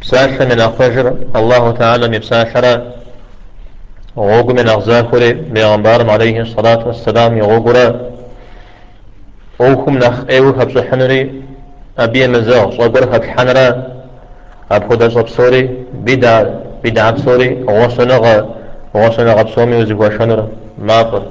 بسالة من أخرجر الله تعالى مبسالة غوغ من أغزاكري بيغمبارم عليه الصلاة والسلام يغوغرا أوكم نخ أيو خبص حنري أبي مزاغ صبر خبص حنرا أبخد صبصوري بدع بصوري غوصنغ بصومي وزيغوا شنرا ماطر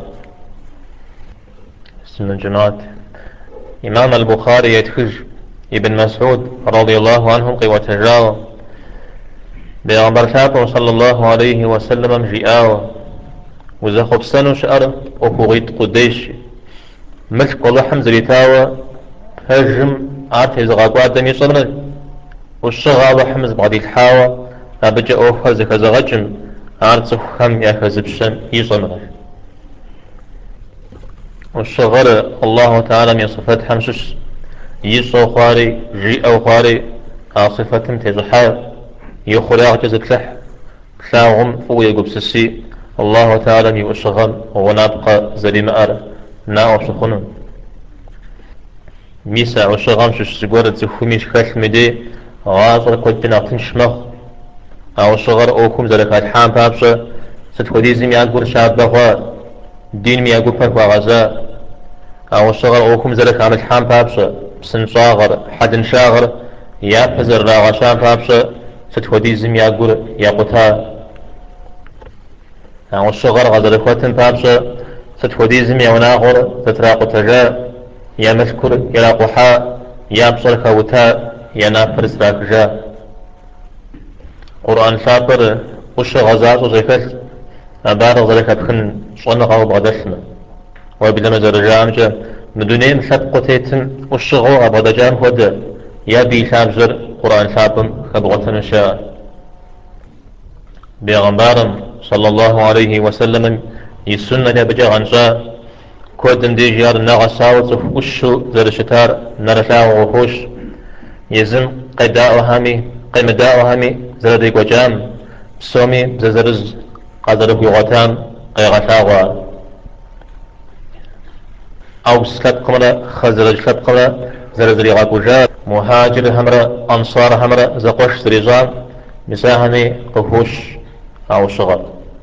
اسم الجنات إمام البخاري يتخج ابن مسعود رضي الله عنه قوة الجاوة بيغمبر شاكو صلى الله عليه وسلم جئاوة وزخب سنو شأر وكوغيت قديش ملك والله حمز ريتاوة هجم عارف إذا غاقوا دمي صدر والشغالة حمز بعد الحاوة أبجأ أوفر زكا زغجم عارف خم يا خزبشن يصنغ والشغل الله تعالى من صفات حمشش يسو خواري جي أو خواري عاصفة تزحار يخرع جزتلح تلاغم فوق يقبسسي الله تعالى يوشغل ونبقى زليم أر نا وشخنون ميسا وشغام شش سيقورة زخوميش خلف مدي غاصر كوتنا تنشمخ أو شغر أوكم زلك الحام بابشا ستخديزم يقول شعب بغوا دين ميقول فرق وغزا أو شغر أوكم زلك عمل حام بابشا بسن شاغر حد شاغر يا بزر راغا شام بابشا ستخديزم يقول يقوتها أو الشغر غزل خوتن بابشا ستخديزم يوناغر تتراقو تجا يا مذكر يراقو حا يا بصر خوتا يا نافرس راكجا قرآن شابر وش غزاز وزيفت أبار ذلك بخن صنغا وبغدسنا وبلما زرجامجا مدونين شاب قتيتن وش غو أبغدجام هود يا بي شابزر قرآن شابم خبغتنا شاء بيغمبارم صلى الله عليه وسلم يسنة بجا غنشا كودن دي جيار ناغا ساوت وشو زرشتار نرشا وغوش يزم قداء هامي قيمداء هامي زرديك وجام سومي زرز قدرك يغتام قيغتاغوا أو سلب قمرة خزرج سلب قمرة زرزري غاكوجا مهاجر همرة أنصار همرة زقوش سريجان مساهمي قفوش أو شغل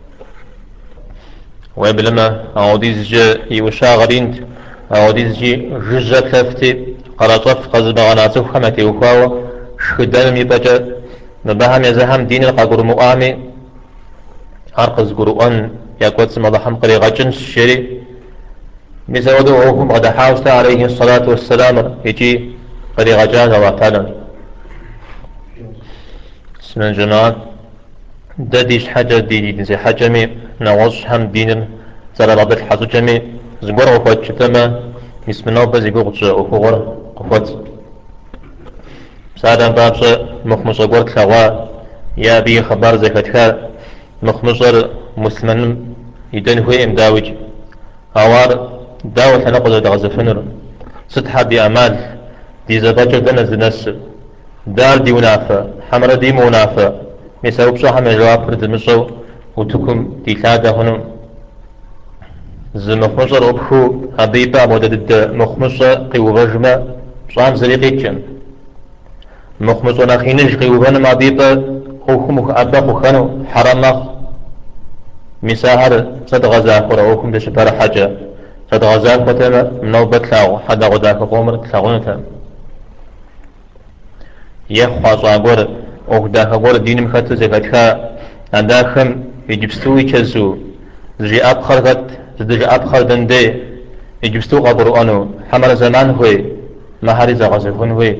وبلما أو ديزجي يوشا غرينت أو ديزجي جزا كلافتي قرطف قزب غناتف خمتي وخاوة شخدان ميبجا نبهم يزهم دين القاقر مؤامي أرقز قرؤان يقوت مضحم قريغا جنس الشري مزودوهم غدا حاوست عليه الصلاة والسلام يجي قريغا جاز وطالا اسم الجنات داديش حاجة دي زي حاجمي نوز هم دين زر رابط حزو جمي زبور وفات شتما اسم نوبة زيقو غجا وفغر قفت سادة بابسا مخمصة قرد لغوا يا بي خبر زكتها مخمصر مسلمان يدن هو امداوج اوار داوة نقض دغزفنر ستحا بأمال دي زباجة دنز نس دار دي ونافة حمر دي منافة مساوب صح من جواب فرد مصو وتكم دي ثادة هنو زمخمصر أبخو أبيبا مدد مخمصة قيو غجمة صام زريقيتشن مخمص ونخينج قيوبان ما بيبا خوكم أبا خانو حرام مساهر صد غزاك وراوكم بشبار حاجة صد غزاك وتما منوبة تلاو حدا غداك قومر تلاغونتا يخوا صاغور وغداك غور دين مخاتو زكاتها عنداكم يجبستوي تشزو زي أبخر غد زي أبخر دندي يجبستو قبرؤانو حمر زمان هوي مهاري زغزفون هوي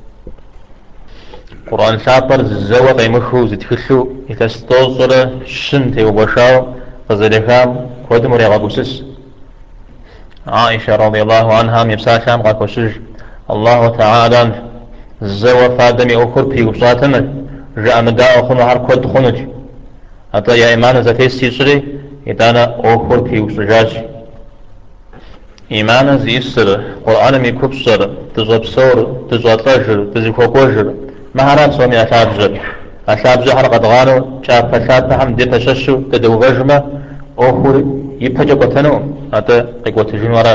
قرآن شابر زوا قيمخو زتخشو يتستوصر شنت وبشاو فزلكام كودم ريغابوسس عائشة رضي الله عنها ميبسا شام غاكوشج الله تعالى زوا فادمي أخر في وصاتنا جاء مداء خنو هر كود خنج حتى يا إيمان زتي سيسري يتانا أخر في وصجاج إيمان زيسر قرآن ميكوبسر تزبسور تزوطلجر تزيكوكوجر مهارات سومي أشابجر أشابجر حرقة غانو شاب فشاد هم دي فششو تدوغجمة أخر يبهجو قتنو حتى قيقوة جنورا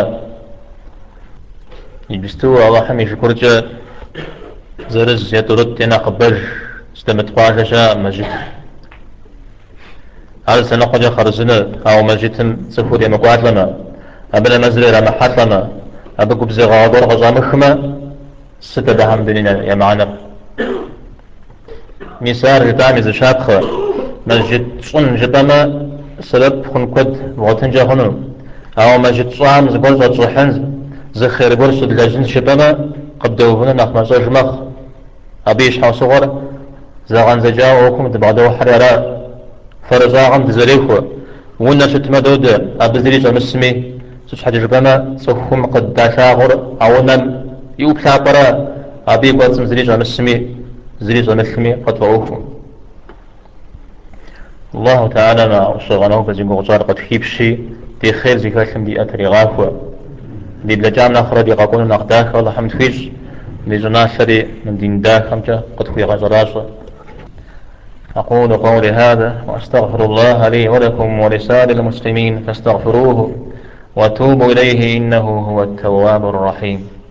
يبستو الله حمي شكرجة زرز يترد ينا قبج استمت شاء مجد هل سنقج خرزنا أو مجد سفود مقوات لنا أبلا مزري رمحات لنا أبقى بزغادور غزامخما ستدهم دنينا يا معنا ميسار جتامي زشابخة مسجد صن جتما سبب خنقد وغتنجا هنو أو مسجد صام زقول زصحن زخير برس الجن شبما قبدوهنا نخ مساج مخ أبيش حاصغر زاغن زجاو وكم تبعدو حريرا فرزاغن تزريخو ونا شتما دود أبزري جمسمي سوش حاجة جبما سوخم قد داشاغر أونا يوبلا برا أبي قوتم زري جمسمي زري جمسمي فتووكم الله تعالى ما أصغناه بزنقو غزار قد خيبشي دي خير زي كاسم دي أتري غاكوا دي بلجام ناخرة دي قاقون ناخداك والله حمد فيش دي زناشري من دين داك خمجة قد خوي غزراسة أقول قولي هذا وأستغفر الله لي ولكم ولسائر المسلمين فاستغفروه وتوبوا إليه إنه هو التواب الرحيم.